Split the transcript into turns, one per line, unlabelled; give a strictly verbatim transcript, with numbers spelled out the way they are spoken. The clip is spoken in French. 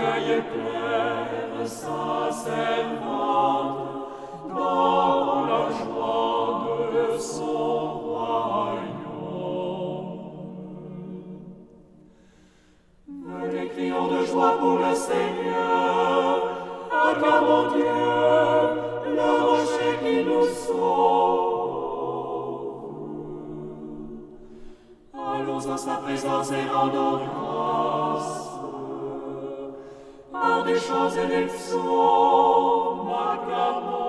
accueille éclaire sa servante dans la joie de son royaume. Venez, crions de joie pour le Seigneur, acclamons Dieu, le rocher qui nous sauve. Allons dans sa présence et rendons grâce, par des chants et des psaumes, acclamons